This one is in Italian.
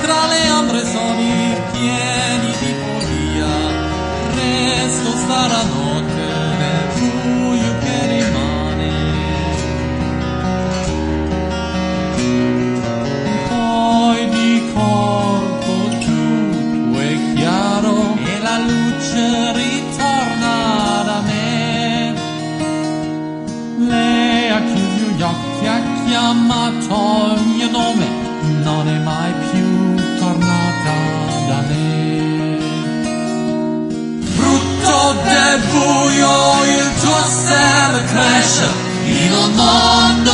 tra le ombre soli pieni di follia, resto stanotte nel buio che rimane. Poi di corpo tutto è chiaro e la luce ritorna da me. Lei ha chiuso gli occhi, ha chiamato il mio nome, non è mai più tornata da me. Frutto del buio il tuo seme cresce in un mondo